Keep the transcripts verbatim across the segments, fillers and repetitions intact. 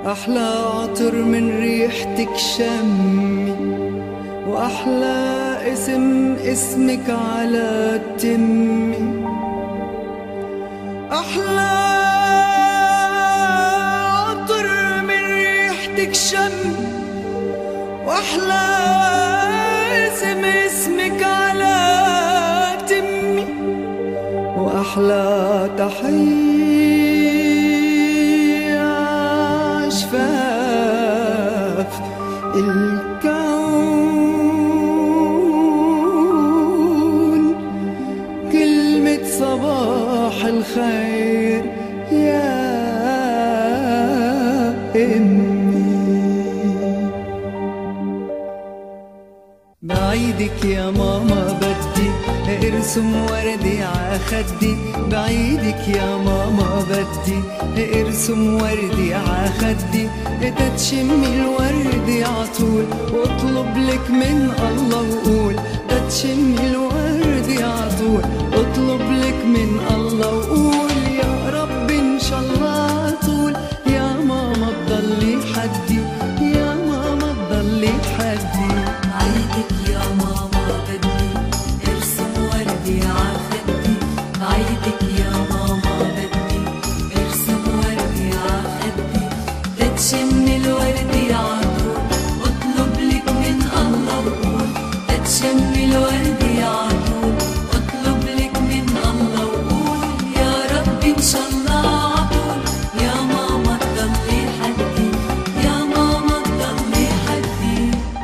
أحلى عطر من ريحتك شمي، وأحلى اسم اسمك على تمي. أحلى عطر من ريحتك شمي، وأحلى اسم اسمك على تمي، وأحلى تحية عشفاف الكون، كلمة صباح الخير يا أمي. بعيدك يا ماما بدي ارسم وردي عخدي، بعيدك يا ماما بدي ارسم وردي عخدي، تتشمي الورد عطول واطلب لك من الله وقول، تتشمي الورد عطول اطلب لك من الله وقول، يا رب ان شاء الله عطول يا ماما تضلي حدي، يا ماما تضلي حدي. بعيدك يا ماما بدي ارسم وردي عخدي، بعيدك يا ماما بدي ارسم وردي عخدي، تتشمي الورد عطول اطلب لك من الله وقول، تتشمي الورد عطول اطلب لك من الله وقول، يا رب ان شاء الله عطول يا ماما تضلي حدي، يا ماما تضلي حدي.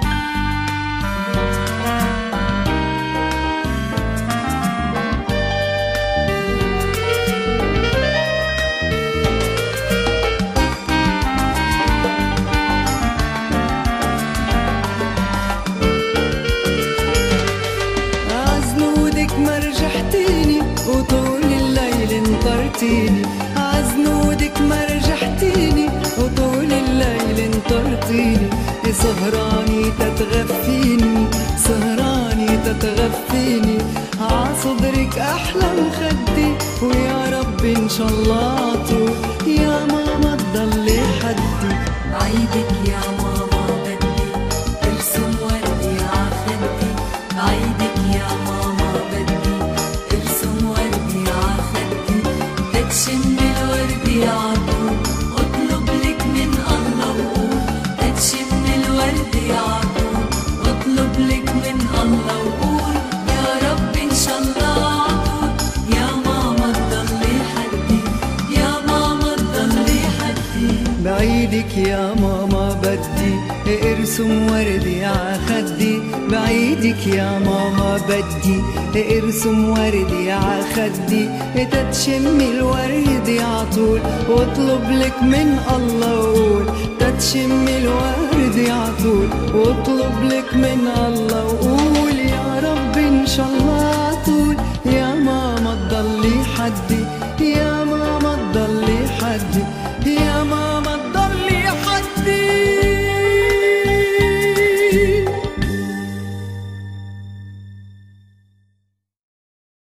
عزنودك ما رجحتيني وطول الليل انطرتيني، عزنودك ما رجحتيني وطول الليل انطرتيني، سهراني تتغفيني سهراني تتغفيني، عصدرك احلى مخدي، ويا رب ان شاء الله عطول يا ماما تضلي حدي. بعيدك يا ماما بدي ارسم وردي عخدي، بعيدك يا ماما بدي ارسم وردي عخدي، تتشمي الورد عطول اطلب لك من الله وقول، تتشمي الورد عطول اطلب لك من الله وقول، يا رب ان شاء الله عطول يا ماما تضلي حدي، يا ماما تضلي حدي. بعيدك يا ماما بدي ارسم وردي عخدي، بعيدك يا ماما بدي ارسم وردي عخدي، تتشمي الورد عطول واطلب لك من الله وقول، تتشمي الورد عطول واطلب لك من الله وقول، يا رب ان شاء الله عطول يا ماما تضلي حدي، يا ماما تضلي حدي.